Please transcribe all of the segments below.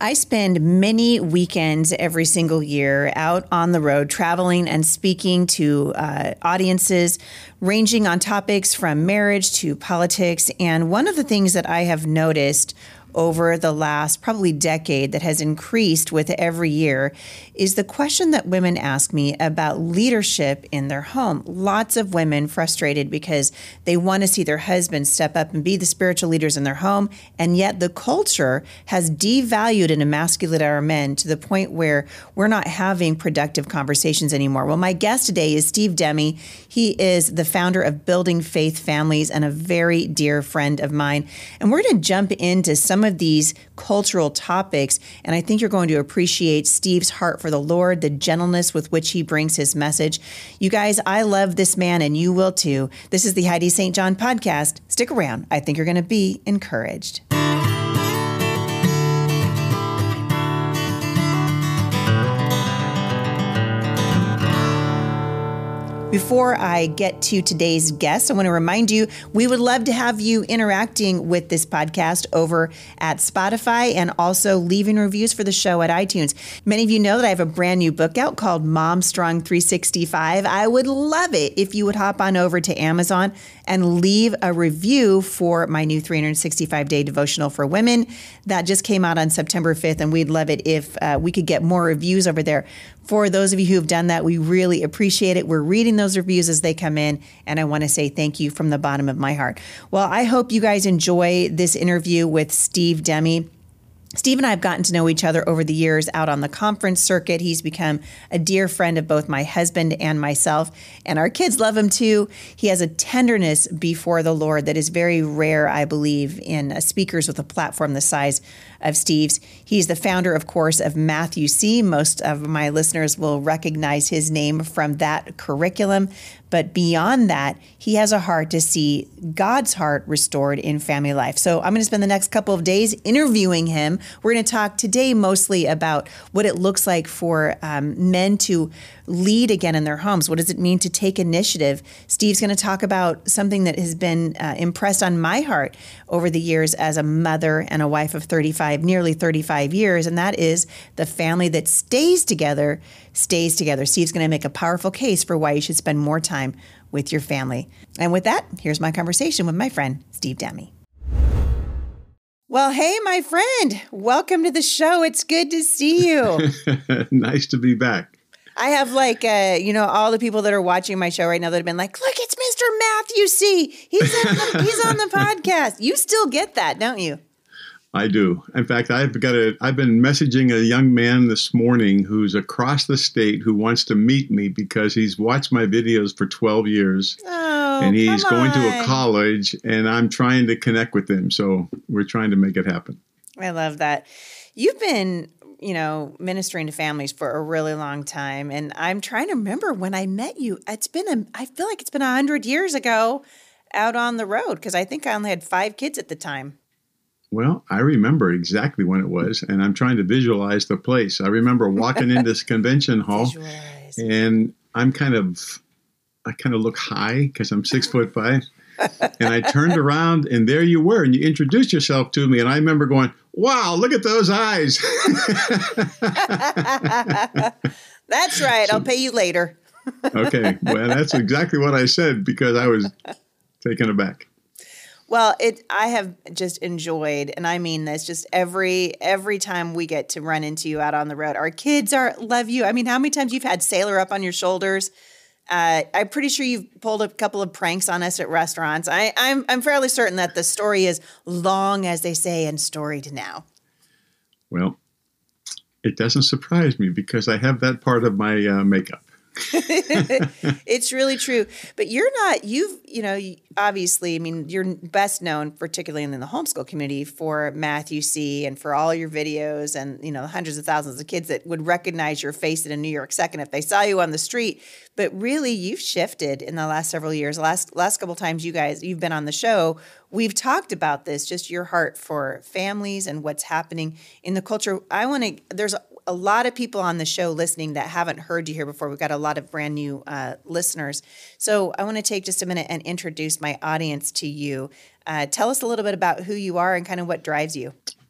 I spend many weekends every single year out on the road, traveling and speaking to audiences ranging on topics from marriage to politics. And one of the things that I have noticed over the last probably decade that has increased with every year is the question that women ask me about leadership in their home. Lots of women frustrated because they want to see their husbands step up and be the spiritual leaders in their home, and yet the culture has devalued and emasculated our men to the point where we're not having productive conversations anymore. Well, my guest today is Steve Demme. He is the founder of Building Faith Families and a very dear friend of mine. And we're going to jump into some of these cultural topics, and I think you're going to appreciate Steve's heart for the Lord, the gentleness with which he brings his message. You guys, I love this man, and you will too. This is the Heidi St. John podcast. Stick around. I think you're going to be encouraged. Before I get to today's guest, I want to remind you, we would love to have you interacting with this podcast over at Spotify and also leaving reviews for the show at iTunes. Many of you know that I have a brand new book out called Mom Strong 365. I would love it if you would hop on over to Amazon and leave a review for my new 365-day devotional for women. That just came out on September 5th, and we'd love it if we could get more reviews over there. For those of you who have done that, we really appreciate it. We're reading those reviews as they come in, and I want to say thank you from the bottom of my heart. Well, I hope you guys enjoy this interview with Steve Demme. Steve and I have gotten to know each other over the years out on the conference circuit. He's become a dear friend of both my husband and myself, and our kids love him too. He has a tenderness before the Lord that is very rare, I believe, in speakers with a platform the size of Steve's. He's the founder, of course, of Matthew C. Most of my listeners will recognize his name from that curriculum. But beyond that, he has a heart to see God's heart restored in family life. So I'm going to spend the next couple of days interviewing him. We're going to talk today mostly about what it looks like for men to lead again in their homes. What does it mean to take initiative? Steve's going to talk about something that has been impressed on my heart over the years as a mother and a wife of nearly 35 years, and that is the family that stays together stays together. Steve's going to make a powerful case for why you should spend more time with your family. And with that, here's my conversation with my friend, Steve Demme. Well, hey, my friend, welcome to the show. It's good to see you. Nice to be back. I have all the people that are watching my show right now that have been like, look, it's Mr. Matthew C. He's on the podcast. You still get that, don't you? I do. In fact, I've been messaging a young man this morning who's across the state who wants to meet me because he's watched my videos for 12 years. Oh, and he's come going on. to a college, and I'm trying to connect with him. So we're trying to make it happen. I love that. You've been, ministering to families for a really long time. And I'm trying to remember when I met you. I feel like it's been 100 years ago out on the road because I think I only had 5 kids at the time. Well, I remember exactly when it was, and I'm trying to visualize the place. I remember walking in this convention hall, and I kind of look high because I'm 6'5", and I turned around, and there you were, and you introduced yourself to me, and I remember going, "Wow, look at those eyes!" That's right. I'll pay you later. Okay, well, that's exactly what I said because I was taken aback. Well, I have just enjoyed, and I mean this, just every time we get to run into you out on the road. Our kids love you. I mean, how many times you've had Sailor up on your shoulders? I'm pretty sure you've pulled a couple of pranks on us at restaurants. I'm fairly certain that the story is long, as they say, and storied now. Well, it doesn't surprise me because I have that part of my makeup. It's really true. But obviously, I mean, you're best known, particularly in the homeschool community, for Matthew C. and for all your videos and, the hundreds of thousands of kids that would recognize your face in a New York second if they saw you on the street. But really, you've shifted in the last several years. Last couple times you've been on the show, we've talked about this, just your heart for families and what's happening in the culture. There's a lot of people on the show listening that haven't heard you here before. We've got a lot of brand new listeners. So I want to take just a minute and introduce my audience to you. Tell us a little bit about who you are and kind of what drives you.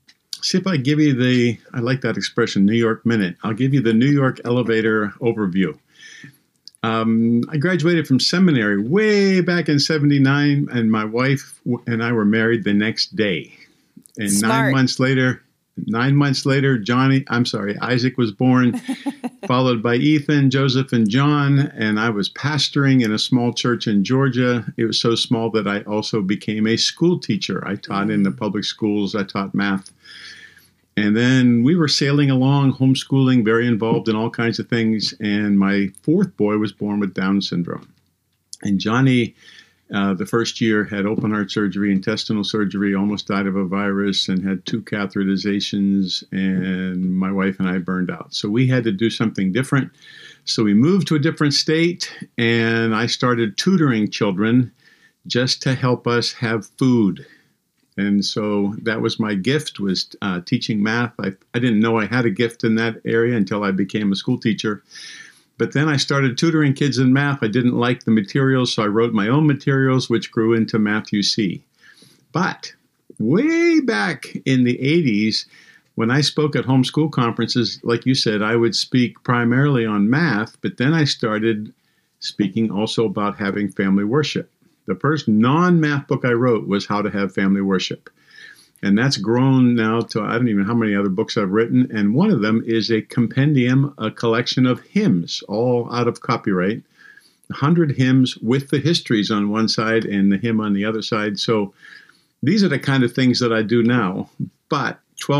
see if I give you I like that expression, New York Minute. I'll give you the New York elevator overview. I graduated from seminary way back in 79, and my wife and I were married the next day. And Smart. 9 months later, Isaac was born, followed by Ethan, Joseph, and John. And I was pastoring in a small church in Georgia. It was so small that I also became a school teacher. I taught in the public schools. I taught math. And then we were sailing along, homeschooling, very involved in all kinds of things. And my fourth boy was born with Down syndrome. And Johnny, the first year, had open heart surgery, intestinal surgery, almost died of a virus, and had 2 catheterizations. And my wife and I burned out. So we had to do something different. So we moved to a different state, and I started tutoring children just to help us have food. And so that was my gift, was teaching math. I didn't know I had a gift in that area until I became a school teacher. But then I started tutoring kids in math. I didn't like the materials, so I wrote my own materials, which grew into Math-U-See. But way back in the 80s, when I spoke at homeschool conferences, like you said, I would speak primarily on math, but then I started speaking also about having family worship. The first non-math book I wrote was How to Have Family Worship. And that's grown now to, I don't even know how many other books I've written. And one of them is a compendium, a collection of hymns, all out of copyright. 100 hymns with the histories on one side and the hymn on the other side. So these are the kind of things that I do now. But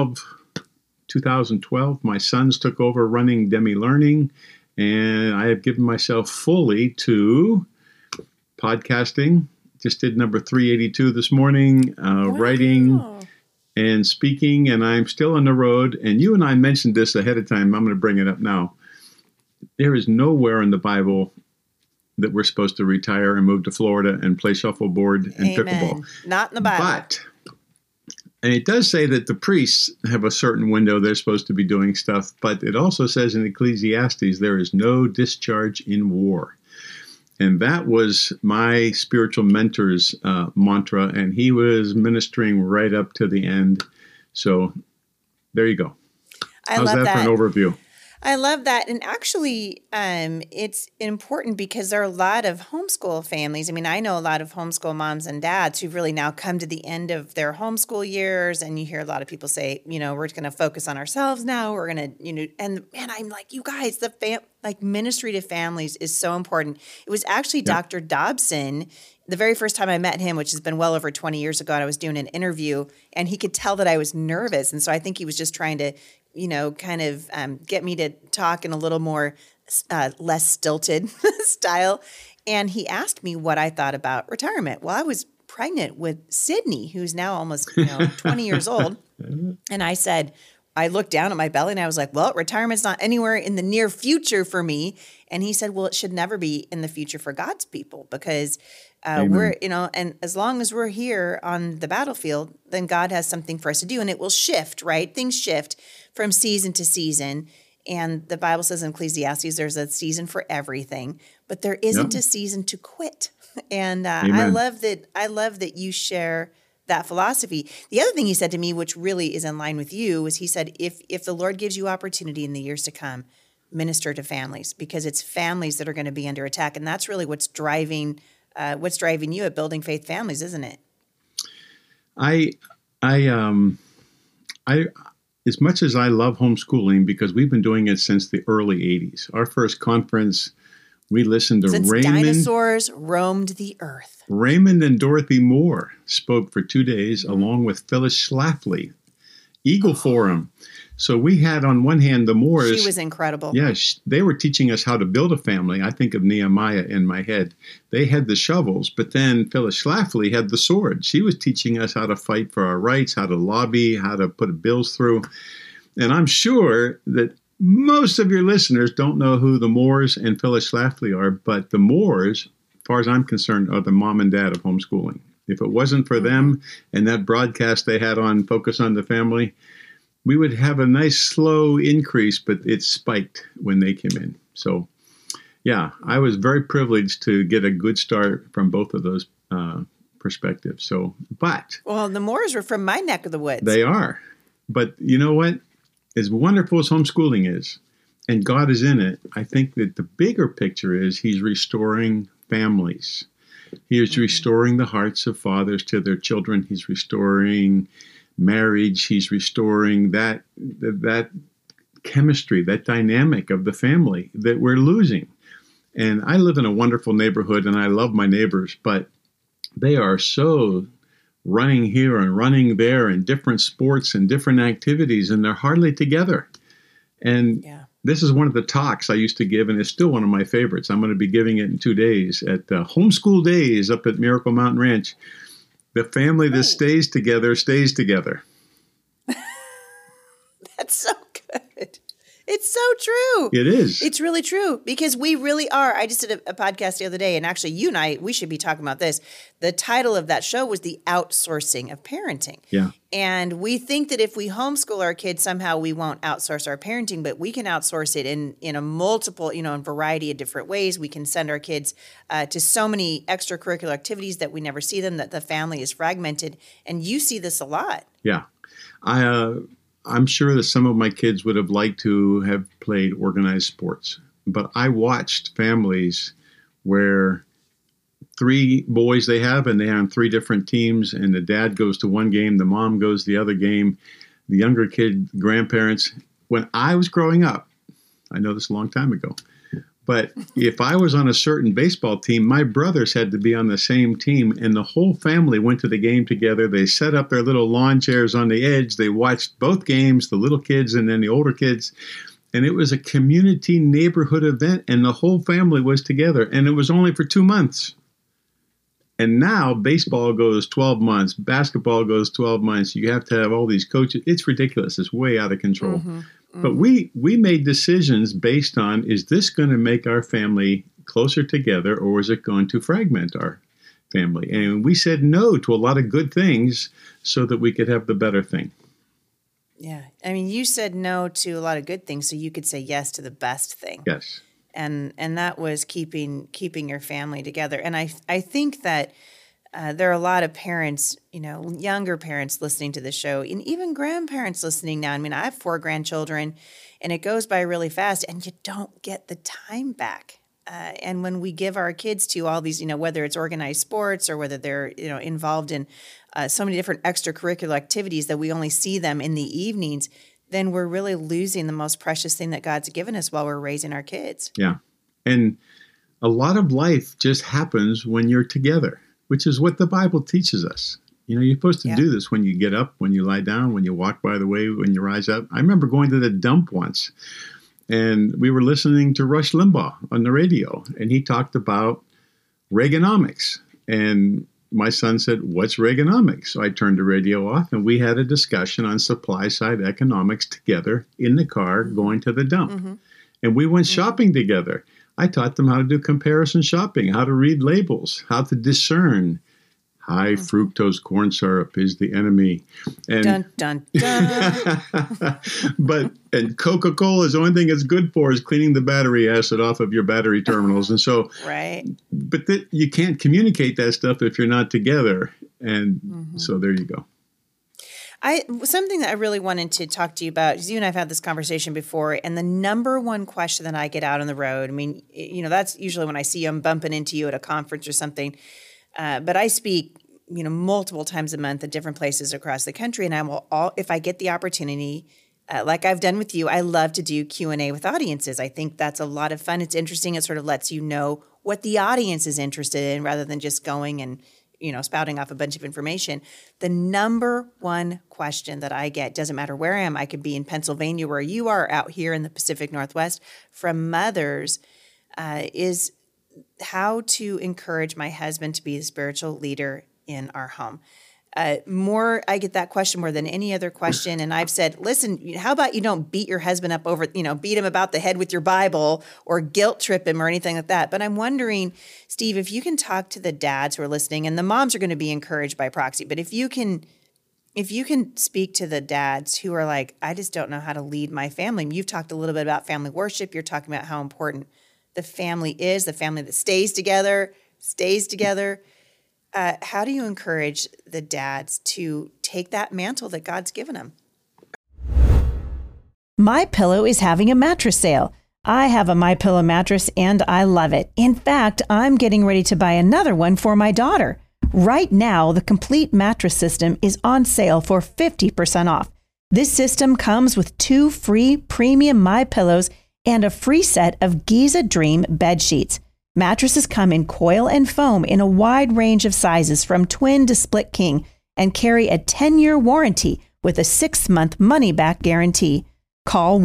2012, my sons took over running Demi Learning. And I have given myself fully to podcasting. Just did number 382 this morning, writing and speaking, and I'm still on the road. And you and I mentioned this ahead of time. I'm going to bring it up now. There is nowhere in the Bible that we're supposed to retire and move to Florida and play shuffleboard and pickleball. Not in the Bible. And it does say that the priests have a certain window they're supposed to be doing stuff, but it also says in Ecclesiastes, there is no discharge in war. And that was my spiritual mentor's mantra, and he was ministering right up to the end. So there you go. How's that for an overview? I love that. And actually, it's important because there are a lot of homeschool families. I mean, I know a lot of homeschool moms and dads who've really now come to the end of their homeschool years. And you hear a lot of people say, we're going to focus on ourselves now. We're going to, and man, I'm like, you guys, ministry to families is so important. It was actually Dr. Dobson. The very first time I met him, which has been well over 20 years ago, I was doing an interview and he could tell that I was nervous. And so I think he was just trying to get me to talk in a little more less stilted style. And he asked me what I thought about retirement. Well, I was pregnant with Sydney, who's now almost 20 years old. And I said, I looked down at my belly and I was like, well, retirement's not anywhere in the near future for me. And he said, well, it should never be in the future for God's people because we're, and as long as we're here on the battlefield, then God has something for us to do and it will shift, right? Things shift from season to season. And the Bible says in Ecclesiastes, there's a season for everything, but there isn't a season to quit. And I love that you share that philosophy. The other thing he said to me, which really is in line with you, was he said, if the Lord gives you opportunity in the years to come, minister to families, because it's families that are going to be under attack. And that's really what's driving you at Building Faith Families, isn't it? I as much as I love homeschooling, because we've been doing it since the early 80s. Our first conference, we listened to Since Raymond. Dinosaurs roamed the earth. Raymond and Dorothy Moore spoke for 2 days, along with Phyllis Schlafly, Eagle Forum. So we had on one hand the Moores. She was incredible. Yeah, they were teaching us how to build a family. I think of Nehemiah in my head. They had the shovels, but then Phyllis Schlafly had the sword. She was teaching us how to fight for our rights, how to lobby, how to put bills through. And I'm sure that most of your listeners don't know who the Moores and Phyllis Schlafly are, but the Moores, as far as I'm concerned, are the mom and dad of homeschooling. If it wasn't for them and that broadcast they had on Focus on the Family, we would have a nice slow increase, but it spiked when they came in. So, yeah, I was very privileged to get a good start from both of those perspectives. So, but well, the Moores were from my neck of the woods. They are. But you know what? As wonderful as homeschooling is, and God is in it, I think that the bigger picture is He's restoring families. He is restoring the hearts of fathers to their children. He's restoring marriage. He's restoring that chemistry, that dynamic of the family that we're losing. And I live in a wonderful neighborhood, and I love my neighbors, but they are so running here and running there in different sports and different activities, and they're hardly together. And this is one of the talks I used to give, and it's still one of my favorites. I'm going to be giving it in 2 days at Homeschool Days up at Miracle Mountain Ranch. The family that stays together stays together. That's so good. It's so true. It is. It's really true because we really are. I just did a podcast the other day, and actually you and I, we should be talking about this. The title of that show was The Outsourcing of Parenting. Yeah. And we think that if we homeschool our kids, somehow we won't outsource our parenting, but we can outsource it in a multiple, in variety of different ways. We can send our kids to so many extracurricular activities that we never see them, that the family is fragmented. And you see this a lot. Yeah. I'm sure that some of my kids would have liked to have played organized sports, but I watched families where 3 boys they have, and they're on 3 different teams, and the dad goes to one game, the mom goes to the other game, the younger kid, grandparents. When I was growing up, I know this a long time ago, but if I was on a certain baseball team, my brothers had to be on the same team, and the whole family went to the game together. They set up their little lawn chairs on the edge. They watched both games, the little kids and then the older kids, and it was a community neighborhood event, and the whole family was together, and it was only for 2 months. And now baseball goes 12 months, basketball goes 12 months. You have to have all these coaches. It's ridiculous. It's way out of control. Mm-hmm. But we made decisions based on, is this going to make our family closer together, or is it going to fragment our family? And we said no to a lot of good things so that we could have the better thing. Yeah. I mean, you said no to a lot of good things so you could say yes to the best thing. Yes. And that was keeping your family together. And I think that there are a lot of parents, younger parents listening to the show, and even grandparents listening now. I mean, I have 4 grandchildren, and it goes by really fast, and you don't get the time back. And when we give our kids to all these, whether it's organized sports or whether they're, involved in so many different extracurricular activities that we only see them in the evenings, then we're really losing the most precious thing that God's given us while we're raising our kids. Yeah. And a lot of life just happens when you're together, which is what the Bible teaches us. You're supposed to do this when you get up, when you lie down, when you walk by the way, when you rise up. I remember going to the dump once, and we were listening to Rush Limbaugh on the radio, and he talked about Reaganomics. And my son said, "What's Reaganomics?" So I turned the radio off, and we had a discussion on supply-side economics together in the car going to the dump. Mm-hmm. And we went shopping together. I taught them how to do comparison shopping, how to read labels, how to discern high fructose corn syrup is the enemy. And dun, dun, dun. and Coca-Cola is the only thing it's good for is cleaning the battery acid off of your battery terminals. And so, right. But you can't communicate that stuff if you're not together. And so there you go. Something that I really wanted to talk to you about, because you and I have had this conversation before, and the number one question that I get out on the road, I mean, that's usually when I see you, I'm bumping into you at a conference or something, but I speak, multiple times a month at different places across the country, and if I get the opportunity, like I've done with you, I love to do Q&A with audiences. I think that's a lot of fun. It's interesting. It sort of lets you know what the audience is interested in rather than just going and spouting off a bunch of information. The number one question that I get, doesn't matter where I am, I could be in Pennsylvania where you are, out here in the Pacific Northwest, from mothers, is how to encourage my husband to be the spiritual leader in our home. I get that question more than any other question. And I've said, listen, how about you don't beat your husband up over, beat him about the head with your Bible or guilt trip him or anything like that. But I'm wondering, Steve, if you can talk to the dads who are listening, and the moms are going to be encouraged by proxy, but if you can speak to the dads who are like, I just don't know how to lead my family. You've talked a little bit about family worship. You're talking about how important the family is, the family that stays together. How do you encourage the dads to take that mantle that God's given them? MyPillow is having a mattress sale. I have a MyPillow mattress and I love it. In fact, I'm getting ready to buy another one for my daughter. Right now, the complete mattress system is on sale for 50% off. This system comes with 2 free premium MyPillows and a free set of Giza Dream bed sheets. Mattresses come in coil and foam in a wide range of sizes from twin to split king and carry a 10-year warranty with a 6-month money-back guarantee. Call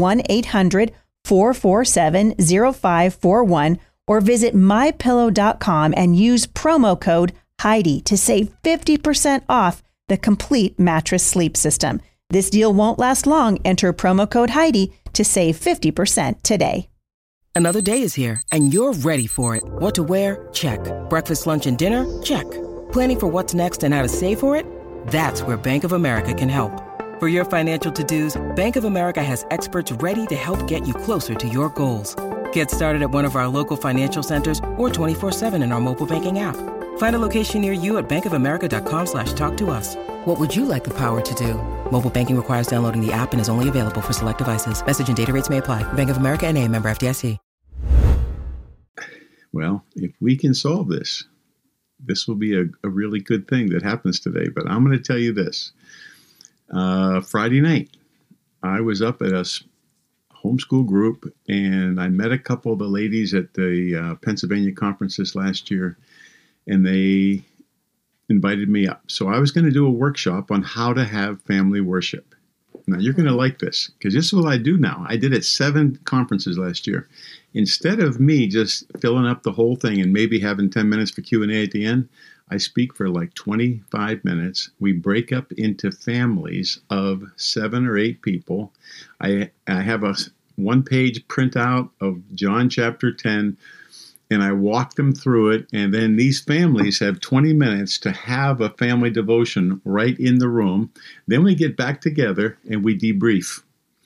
1-800-447-0541 or visit mypillow.com and use promo code Heidi to save 50% off the complete mattress sleep system. This deal won't last long. Enter promo code Heidi to save 50% today. Another day is here, and you're ready for it. What to wear? Check. Breakfast, lunch, and dinner? Check. Planning for what's next and how to save for it? That's where Bank of America can help. For your financial to-dos, Bank of America has experts ready to help get you closer to your goals. Get started at one of our local financial centers or 24/7 in our mobile banking app. Find a location near you at bankofamerica.com/talktous. What would you like the power to do? Mobile banking requires downloading the app and is only available for select devices. Message and data rates may apply. Bank of America N.A., member FDIC. Well, if we can solve this, this will be a really good thing that happens today. But I'm going to tell you this. Friday night, I was up at a homeschool group, and I met a couple of the ladies at the Pennsylvania conferences last year, and they invited me up. So I was going to do a workshop on how to have family worship. Now, you're going to like this, because this is what I do now. I did it 7 conferences last year. Instead of me just filling up the whole thing and maybe having 10 minutes for Q&A at the end, I speak for like 25 minutes. We break up into families of 7 or 8 people. I have a 1-page printout of John chapter 10, and I walk them through it. And then these families have 20 minutes to have a family devotion right in the room. Then we get back together and we debrief.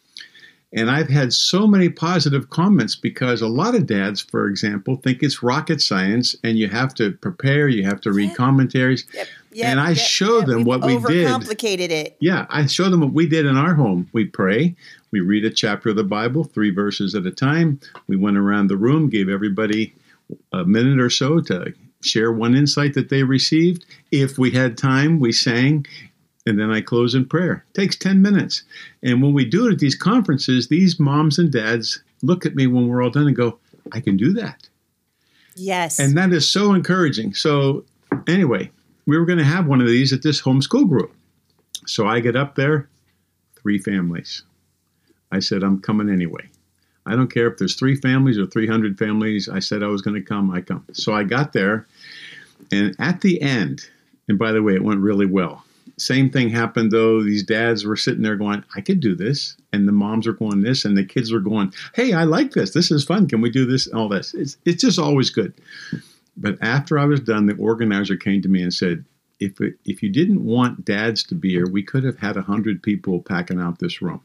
And I've had so many positive comments because a lot of dads, for example, think it's rocket science and you have to prepare, you have to read commentaries. And I show them what we did. Overcomplicated it. Yeah, I show them what we did in our home. We pray, we read a chapter of the Bible, 3 verses at a time. We went around the room, gave everybody a minute or so to share one insight that they received. If we had time, we sang. And then I close in prayer. It takes 10 minutes. And when we do it at these conferences, these moms and dads look at me when we're all done and go, I can do that. Yes. And that is so encouraging. So anyway, we were going to have one of these at this homeschool group. So I get up there, 3 families. I said, I'm coming anyway. I don't care if there's 3 families or 300 families. I said I was going to come, I come. So I got there. And at the end, and by the way, it went really well. Same thing happened, though. These dads were sitting there going, I could do this. And the moms were going this, and the kids were going, hey, I like this. This is fun. Can we do this? All this. It's just always good. But after I was done, the organizer came to me and said, if you didn't want dads to be here, we could have had 100 people packing out this room.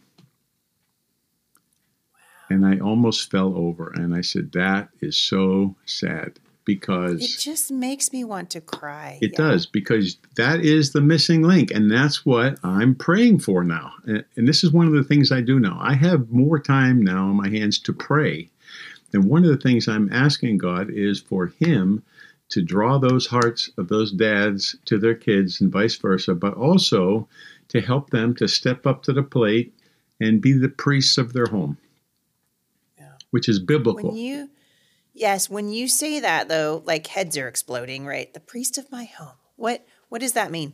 Wow. And I almost fell over. And I said, that is so sad. Because it just makes me want to cry. It does, because that is the missing link. And that's what I'm praying for now. And this is one of the things I do now. I have more time now on my hands to pray. And one of the things I'm asking God is for him to draw those hearts of those dads to their kids and vice versa, but also to help them to step up to the plate and be the priests of their home, which is biblical. Yes, when you say that, though, like heads are exploding, right? The priest of my home. What does that mean?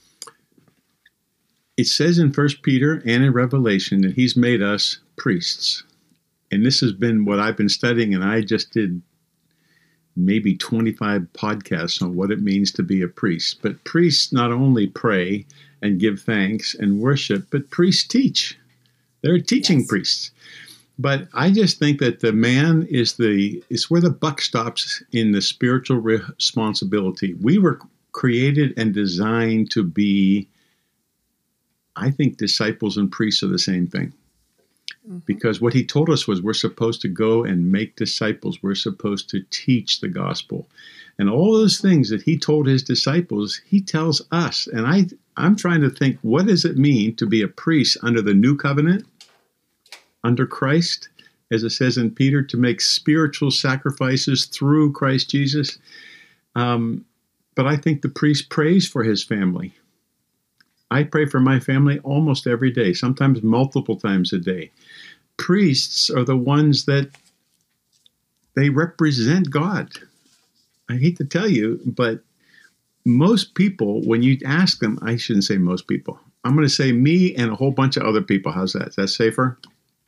It says in 1 Peter and in Revelation that he's made us priests. And this has been what I've been studying, and I just did maybe 25 podcasts on what it means to be a priest. But priests not only pray and give thanks and worship, but priests teach. They're teaching priests. But I just think that the man is where the buck stops in the spiritual responsibility. We were created and designed to be, I think disciples and priests are the same thing. Mm-hmm. Because what he told us was we're supposed to go and make disciples. We're supposed to teach the gospel. And all those things that he told his disciples, he tells us. And I'm trying to think, what does it mean to be a priest under the new covenant? under Christ, as it says in Peter, to make spiritual sacrifices through Christ Jesus. But I think the priest prays for his family. I pray for my family almost every day, sometimes multiple times a day. Priests are the ones that they represent God. I hate to tell you, but most people, when you ask them, I shouldn't say most people. I'm going to say me and a whole bunch of other people. How's that? Is that safer?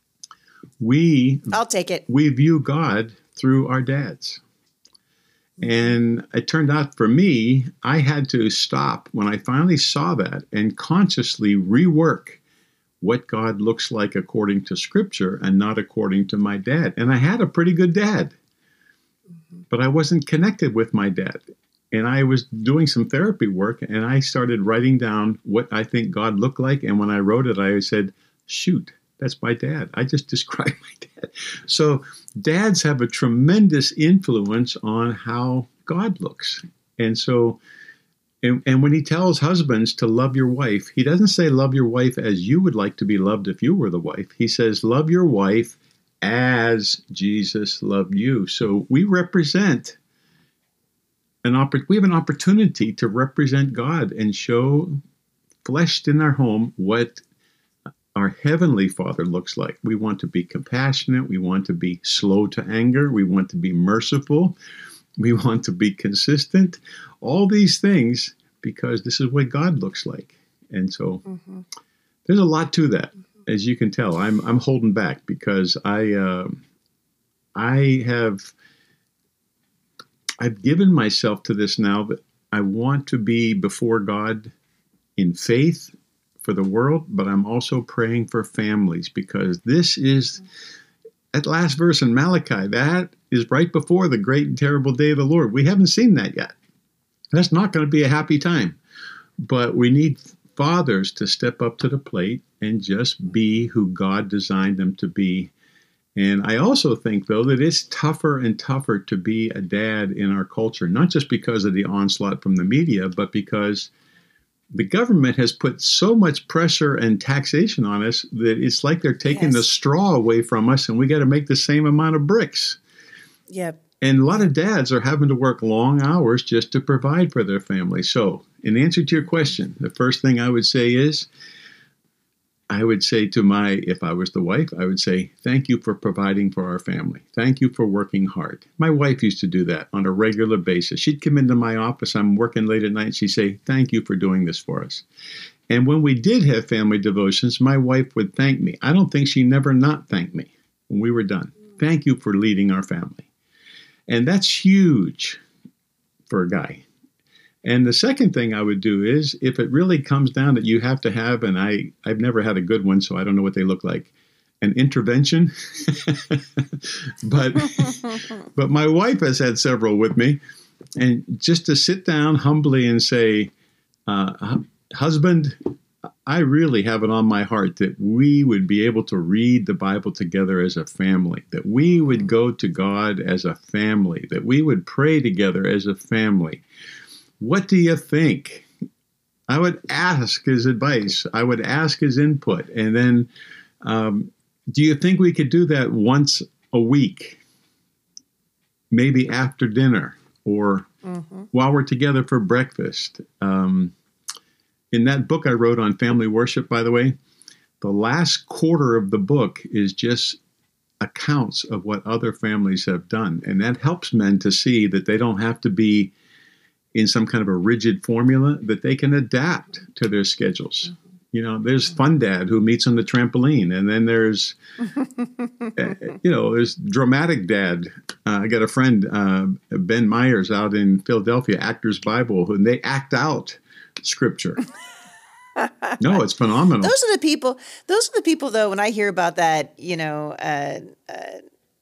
I'll take it. We view God through our dads. And it turned out for me, I had to stop when I finally saw that and consciously rework what God looks like according to Scripture and not according to my dad. And I had a pretty good dad, but I wasn't connected with my dad. And I was doing some therapy work, and I started writing down what I think God looked like. And when I wrote it, I said, shoot, that's my dad. I just described my dad. So dads have a tremendous influence on how God looks. And so, and when he tells husbands to love your wife, he doesn't say love your wife as you would like to be loved if you were the wife. He says love your wife as Jesus loved you. So we represent we have an opportunity to represent God and show fleshed in our home what our Heavenly Father looks like. We want to be compassionate. We want to be slow to anger. We want to be merciful. We want to be consistent. All these things, because this is what God looks like. And so there's a lot to that. As you can tell, I'm holding back because I've given myself to this now, that I want to be before God in faith for the world, but I'm also praying for families, because this is that last verse in Malachi. That is right before the great and terrible day of the Lord. We haven't seen that yet. That's not going to be a happy time, but we need fathers to step up to the plate and just be who God designed them to be. And I also think, though, that it's tougher and tougher to be a dad in our culture, not just because of the onslaught from the media, but because the government has put so much pressure and taxation on us that it's like they're taking the straw away from us, and we got to make the same amount of bricks. Yep. And a lot of dads are having to work long hours just to provide for their family. So in answer to your question, the first thing I would say is, if I was the wife, I would say, thank you for providing for our family. Thank you for working hard. My wife used to do that on a regular basis. She'd come into my office, I'm working late at night, and she'd say, thank you for doing this for us. And when we did have family devotions, my wife would thank me. I don't think she never not thanked me when we were done. Thank you for leading our family. And that's huge for a guy. And the second thing I would do is, if it really comes down that you have to have, and I've never had a good one, so I don't know what they look like, an intervention. but my wife has had several with me. And just to sit down humbly and say, husband, I really have it on my heart that we would be able to read the Bible together as a family, that we would go to God as a family, that we would pray together as a family. What do you think? I would ask his advice. I would ask his input. And then, do you think we could do that once a week? Maybe after dinner or while we're together for breakfast. In that book I wrote on family worship, by the way, the last quarter of the book is just accounts of what other families have done. And that helps men to see that they don't have to be in some kind of a rigid formula, that they can adapt to their schedules. You know, there's fun dad who meets on the trampoline, and then there's, there's dramatic dad. I got a friend, Ben Myers, out in Philadelphia, Actors Bible, and they act out Scripture. No, it's phenomenal. Those are the people, though, when I hear about that,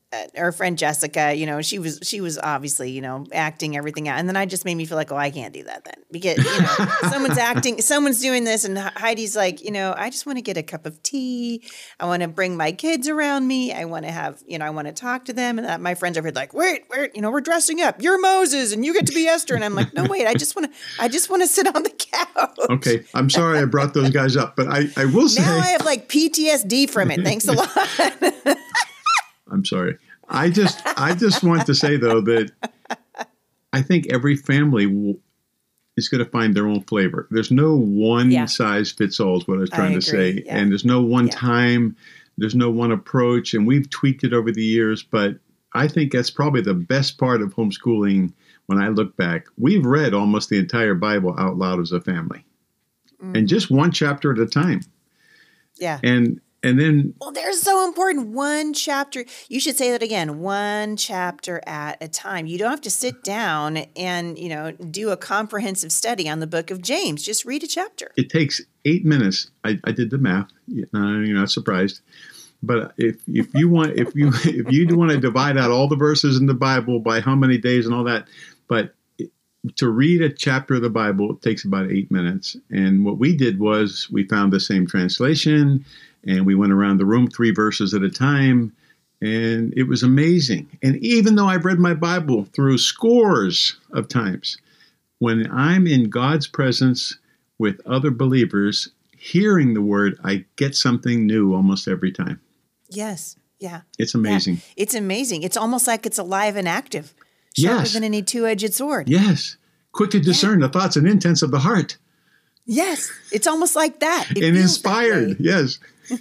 our friend Jessica, she was obviously, acting everything out. And then I just made me feel like, oh, I can't do that then because, someone's doing this. And Heidi's like, I just want to get a cup of tea. I want to bring my kids around me. I want to have, I want to talk to them. And my friends are like, wait, we're dressing up. You're Moses and you get to be Esther. And I'm like, no, wait, I just want to sit on the couch. Okay. I'm sorry I brought those guys up, but I will say. Now I have like PTSD from it. Thanks a lot. I'm sorry. I just want to say, though, that I think every family is going to find their own flavor. There's no one size fits all is what I was trying to say. Yeah. And there's no one time, there's no one approach. And we've tweaked it over the years. But I think that's probably the best part of homeschooling when I look back. We've read almost the entire Bible out loud as a family. Mm-hmm. And just one chapter at a time. Yeah. And then, well, they're so important. One chapter. You should say that again. One chapter at a time. You don't have to sit down and, do a comprehensive study on the book of James. Just read a chapter. It takes 8 minutes. I did the math. You're not surprised. But if you want to divide out all the verses in the Bible by how many days and all that, but to read a chapter of the Bible, it takes about 8 minutes. And what we did was we found the same translation. And we went around the room 3 verses at a time, and it was amazing. And even though I've read my Bible through scores of times, when I'm in God's presence with other believers, hearing the word, I get something new almost every time. Yes. Yeah. It's amazing. Yeah. It's amazing. It's almost like it's alive and active, sharper than any two-edged sword. Yes. Quick to discern the thoughts and intents of the heart. Yes. It's almost like that. And inspired. Yes.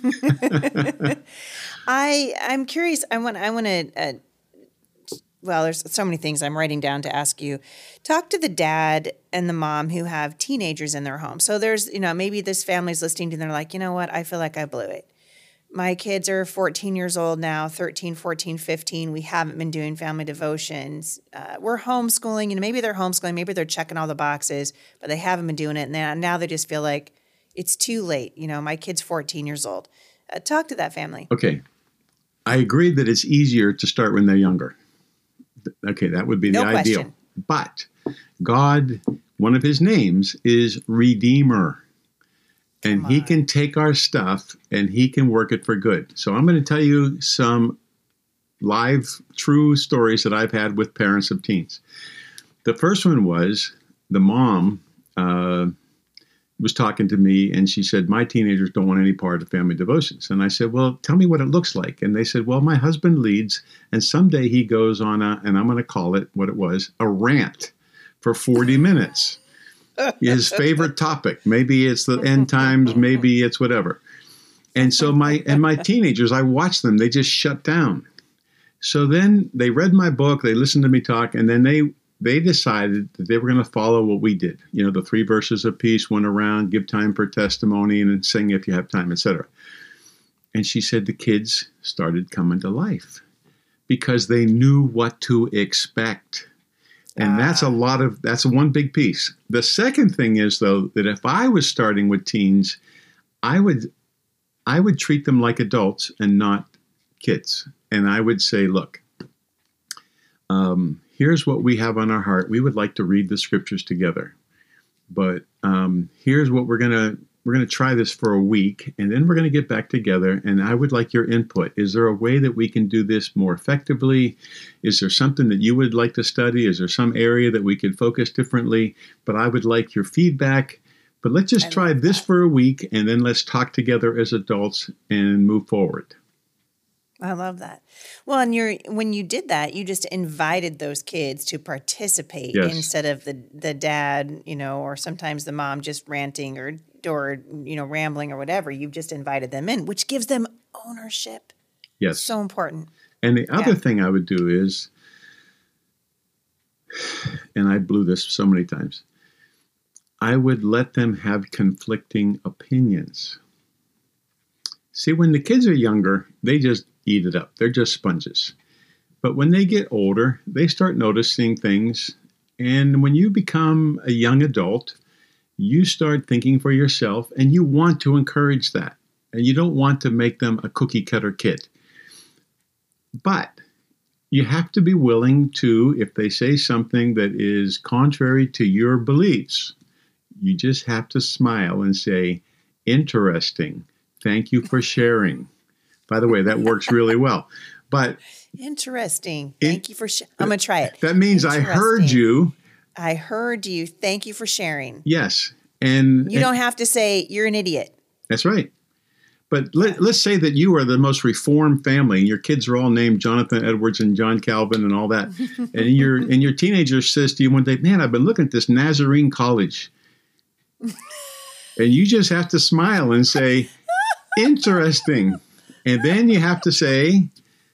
I'm curious. I want to. Well, there's so many things I'm writing down to ask you. Talk to the dad and the mom who have teenagers in their home. So there's, maybe this family's listening to them. They're like, you know what? I feel like I blew it. My kids are 14 years old now, 13, 14, 15. We haven't been doing family devotions. We're homeschooling. Maybe they're homeschooling. Maybe they're checking all the boxes, but they haven't been doing it. And now they just feel like it's too late. My kid's 14 years old. Talk to that family. Okay. I agree that it's easier to start when they're younger. Okay, that would be the ideal. Question. But God, one of his names is Redeemer. And he can take our stuff and he can work it for good. So I'm going to tell you some live, true stories that I've had with parents of teens. The first one was the mom was talking to me and she said, my teenagers don't want any part of family devotions. And I said, well, tell me what it looks like. And they said, well, my husband leads and someday he goes on and I'm going to call it what it was, a rant for 40 minutes. His favorite topic. Maybe it's the end times, maybe it's whatever. And so my teenagers, I watched them, they just shut down. So then they read my book, they listened to me talk, and then they decided that they were going to follow what we did. The 3 verses of peace, went around, give time for testimony, and then sing if you have time, etc. And she said the kids started coming to life because they knew what to expect. And that's one big piece. The second thing is, though, that if I was starting with teens, I would treat them like adults and not kids. And I would say, look, here's what we have on our heart. We would like to read the scriptures together. But here's what we're going to try this for a week, and then we're going to get back together, and I would like your input. Is there a way that we can do this more effectively? Is there something that you would like to study? Is there some area that we could focus differently? But I would like your feedback. But let's just try this for a week, and then let's talk together as adults and move forward. I love that. Well, and when you did that, you just invited those kids to participate instead of the dad, or sometimes the mom just ranting or rambling or whatever. You've just invited them in, which gives them ownership. Yes. So important. And the other thing I would do is, and I blew this so many times, I would let them have conflicting opinions. See, when the kids are younger, they just eat it up. They're just sponges. But when they get older, they start noticing things. And when you become a young adult, you start thinking for yourself and you want to encourage that. And you don't want to make them a cookie cutter kid. But you have to be willing to, if they say something that is contrary to your beliefs, you just have to smile and say, interesting. Thank you for sharing. By the way, that works really well. But interesting. Thank you for sharing. I'm going to try it. That means I heard you. I heard you. Thank you for sharing. Yes. And you don't have to say you're an idiot. That's right. But let's say that you are the most reformed family and your kids are all named Jonathan Edwards and John Calvin and all that. And your teenager says to you one day, man, I've been looking at this Nazarene college. And you just have to smile and say, interesting. And then you have to say,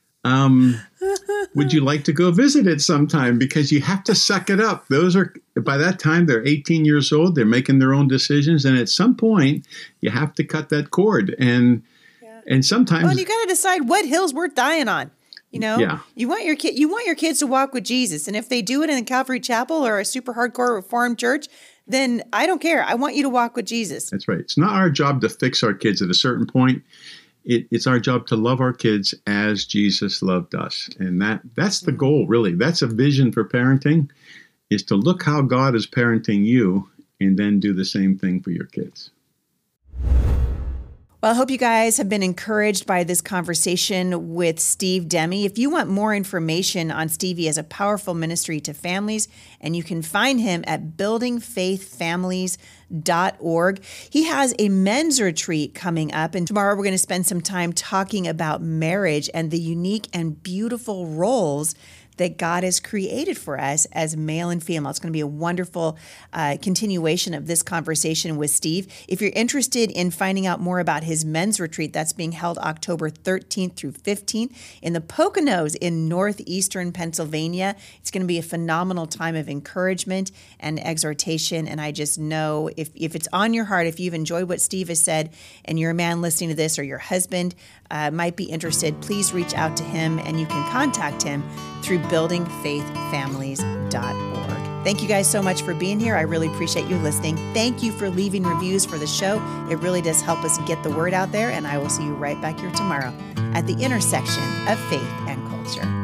would you like to go visit it sometime? Because you have to suck it up. By that time, they're 18 years old. They're making their own decisions. And at some point, you have to cut that cord. And sometimes... Well, and you got to decide what hill's worth dying on. You know, yeah. You want your kids to walk with Jesus. And if they do it in a Calvary Chapel or a super hardcore Reformed church, then I don't care. I want you to walk with Jesus. That's right. It's not our job to fix our kids at a certain point. It's our job to love our kids as Jesus loved us. And that's the goal, really. That's a vision for parenting, is to look how God is parenting you and then do the same thing for your kids. Well, I hope you guys have been encouraged by this conversation with Steve Demme. If you want more information on Steve, he has a powerful ministry to families, and you can find him at buildingfaithfamilies.org. He has a men's retreat coming up, and tomorrow we're going to spend some time talking about marriage and the unique and beautiful roles that God has created for us as male and female. It's going to be a wonderful continuation of this conversation with Steve. If you're interested in finding out more about his men's retreat, that's being held October 13th through 15th in the Poconos in northeastern Pennsylvania. It's going to be a phenomenal time of encouragement and exhortation. And I just know if it's on your heart, if you've enjoyed what Steve has said and you're a man listening to this or your husband might be interested, please reach out to him and you can contact him through buildingfaithfamilies.org. Thank you guys so much for being here. I really appreciate you listening. Thank you for leaving reviews for the show. It really does help us get the word out there, and I will see you right back here tomorrow at the intersection of faith and culture.